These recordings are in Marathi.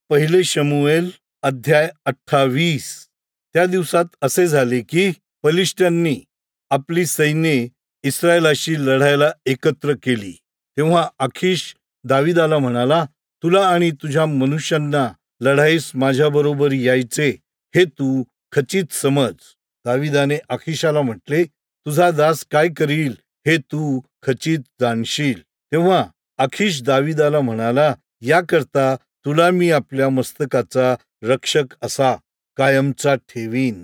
पहिले शमूएल अध्याय 28. त्या दिवसात असे झाले की फलिष्त्यांनी आपली सैन्ये इस्रायलाशी लढायला एकत्र केली. तेव्हा आखिश दाविदाला म्हणाला, तुला आणि तुझ्या मनुष्यांना लढाईस माझ्याबरोबर यायचे हे तू खचित समज. दाविदाने आखिशाला म्हटले, तुझा दास काय करील हे तू खचित जाणशील. तेव्हा आखिश दाविदाला म्हणाला, याकरता तुला मी आपल्या मस्तकाचा रक्षक असा कायमचा ठेवीन.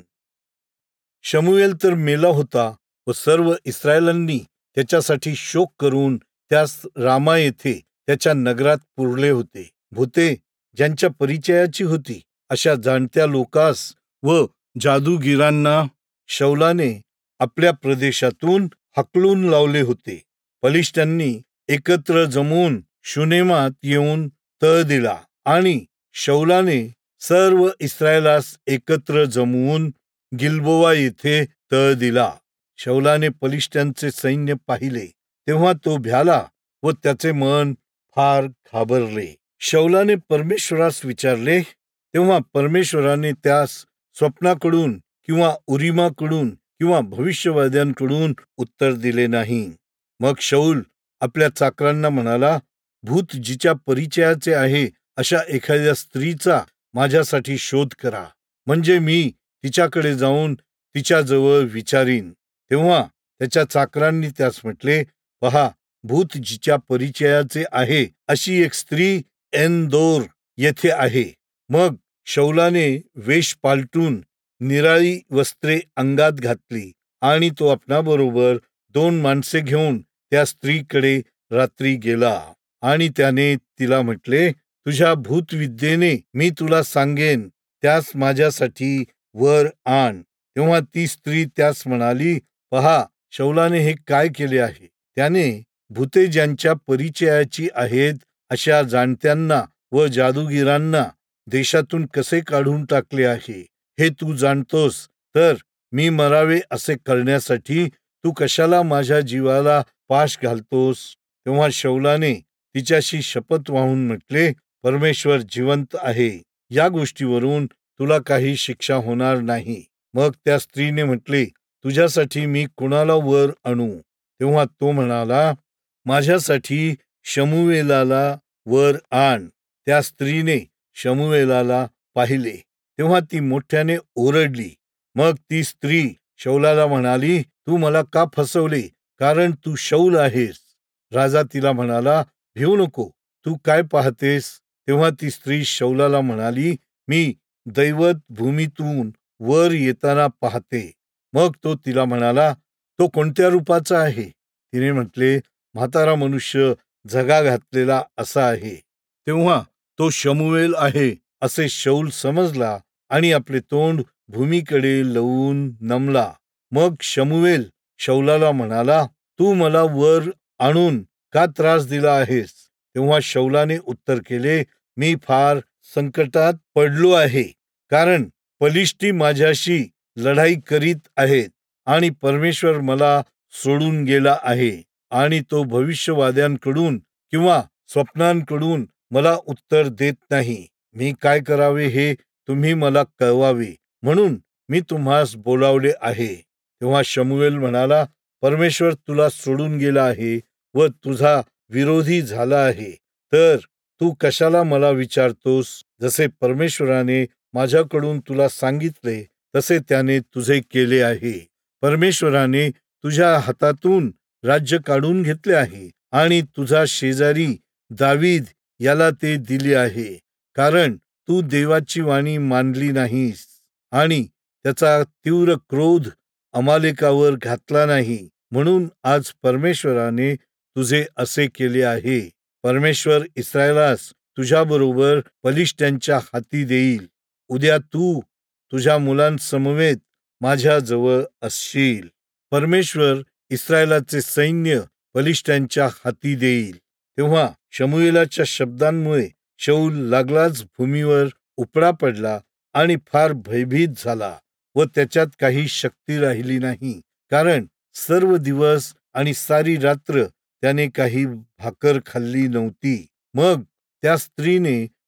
शमूएल तर मेला होता व सर्व इस्रायलांनी त्याच्यासाठी शोक करून त्यास रामा येथे त्याच्या नगरात पुरले होते. भूते ज्यांच्या परिचयाची होती अशा जाणत्या लोकास व जादूगिरांना शौलाने आपल्या प्रदेशातून हाकलून लावले होते. फलिष्त्यांनी एकत्र जमून शुनेमात येऊन तळ दिला आणि शौलाने सर्व इस्रायलास एकत्र जमवून गिल्बोआ येथे तळ दिला. शौलाने फलिष्त्यांचे सैन्य पाहिले तेव्हा तो भ्याला व त्याचे मन फार घाबरले. शौलाने परमेश्वरास विचारले तेव्हा परमेश्वराने त्यास स्वप्नाकडून किंवा उरिमाकडून किंवा भविष्यवाद्यांकडून उत्तर दिले नाही. मग शौल आपल्या चाकरांना म्हणाला, भूत जिच्या परिचयाचे आहे अशा एखाद्या स्त्रीचा माझ्यासाठी शोध करा, म्हणजे मी तिच्याकडे जाऊन तिच्याजवळ विचारीन. तेव्हा त्याच्या चाकरांनी त्यास म्हटले, पहा, भूत जिच्या परिचयाचे आहे अशी एक स्त्री एनदोर येथे आहे. मग शौलाने वेश पालटून निराळी वस्त्रे अंगात घातली आणि तो आपणाबरोबर 2 माणसे घेऊन त्या स्त्रीकडे रात्री गेला आणि त्याने तिला म्हटले, तुझ्या भूतविद्येने मी तुला सांगेन त्यास माझ्यासाठी वर आण. तेव्हा ती स्त्री त्यास म्हणाली, पहा, शौलाने हे काय केले आहे. त्याने भूते ज्यांच्या परिचयाची आहेत अशा जाणत्यांना व जादूगिरांना देशातून कसे काढून टाकले आहे हे तू जाणतोस, तर मी मरावे असे करण्यासाठी तू कशाला माझ्या जीवाला पाश घालतोस. तेव्हा शौलाने तिच्याशी शपथ वाहून म्हटले, परमेश्वर जिवंत आहे, या गोष्टीवरून तुला काही शिक्षा होणार नाही. मग त्या स्त्रीने म्हटले, तुझ्यासाठी मी कुणाला वर आणू. तेव्हा तो म्हणाला, माझ्यासाठी शमूएलाला वर आण. त्या स्त्रीने शमूएलाला पाहिले तेव्हा ती मोठ्याने ओरडली. मग ती स्त्री शौलाला म्हणाली, तू मला का फसवले, कारण तू शौल आहेस. राजा तिला म्हणाला, भिवू नको, तू काय पाहतेस. तेव्हा ती स्त्री शौलाला म्हणाली, मी दैवत भूमीतून वर येताना पाहते. मग तो तिला म्हणाला, तो कोणत्या रूपाचा आहे. तिने म्हटले, म्हातारा मनुष्य झगा घातलेला असा आहे. तेव्हा तो शमूएल आहे असे शौल समजला आणि आपले तोंड भूमीकडे लवून नमला. मग शमूएल शौलाला म्हणाला, तू मला वर आणून का त्रास दिला आहेस. तेव्हा शौलाने उत्तर केले, मी फार संकटात पडलो आहे, कारण फलिष्टी माझ्याशी लढाई करीत आहेत आणि परमेश्वर मला सोडून गेला आहे आणि तो भविष्यवाद्यांकडून किंवा स्वप्नांकडून मला उत्तर देत नाही. मी काय करावे हे तुम्ही मला कळवावे, म्हणून मी तुम्हास बोलावले आहे. तेव्हा शमूएल म्हणाला, परमेश्वर तुला सोडून गेला आहे व तुझा विरोधी झाला आहे, तर तू कशाला मला विचारतोस. जसे परमेश्वराने माझ्याकडून तुला सांगितले तसे त्याने तुझे केले आहे. परमेश्वराने तुझ्या हातातून राज्य काढून घेतले आहे आणि तुझा शेजारी दावीद याला ते दिले आहे, कारण तू देवाची वाणी मानली नाहीस आणि त्याचा तीव्र क्रोध अमालेकावर घातला नाही, म्हणून आज परमेश्वराने तुझे असे केले आहे. परमेश्वर इस्रायलास तुझ्याबरोबर फलिष्त्यांच्या हाती देईल. उद्या तू तुझ्या मुलांसमवेत माझ्या जवळ असशील. परमेश्वर इस्रायलाचे सैन्य फलिष्त्यांच्या हाती देईल. तेव्हा शमूएलाच्या शब्दांमुळे शौल लागलाच भूमीवर उपडा पडला आणि फार भयभीत झाला व त्याच्यात काही शक्ती राहिली नाही, कारण सर्व दिवस आणि सारी रात्र त्याने काही भाकर खाल्ली नव्हती. मग त्या स्त्रीने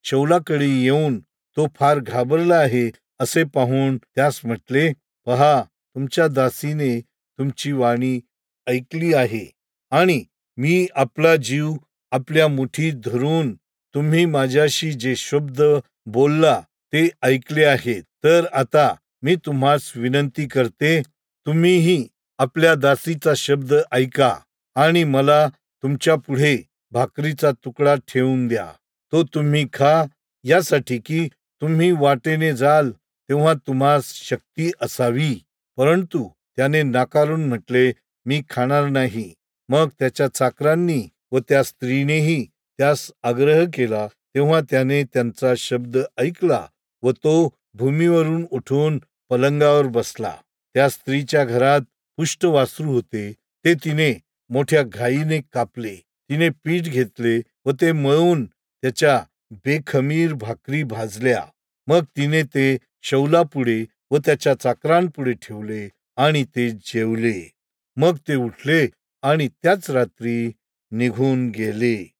शौलाकडे येऊन तो फार घाबरला आहे असे पाहून त्यास म्हटले, पहा, तुमच्या दासीने तुमची वाणी ऐकली आहे आणि मी आपला जीव आपल्या मुठीत धरून तुम्ही माझ्याशी जे शब्द बोलला ते ऐकले आहेत. तर आता मी तुम्हास विनंती करते, तुम्हीही आपल्या दासीचा शब्द ऐका आणि मला तुमच्या पुढे भाकरीचा तुकडा ठेवून द्या. तो तुम्ही खा, यासाठी की तुम्ही वाटेने जाल तेव्हा तुम्हास शक्ती असावी. परंतु त्याने नाकारून म्हटले, मी खाणार नाही. मग त्याच्या चाकरांनी व त्या स्त्रीनेही त्यास आग्रह केला. तेव्हा त्याने त्यांचा शब्द ऐकला व तो भूमीवरून उठून पलंगावर बसला. त्या स्त्रीच्या घरात पुष्ट वासरू होते. ते तिने मोठ्या घाईने कापले. तिने पीठ घेतले व ते मळून त्याच्या बेखमीर भाकरी भाजल्या. मग तिने ते शौलापुढे व त्याच्या चाकरांपुढे ठेवले आणि ते जेवले. मग ते उठले आणि त्याच रात्री निघून गेले.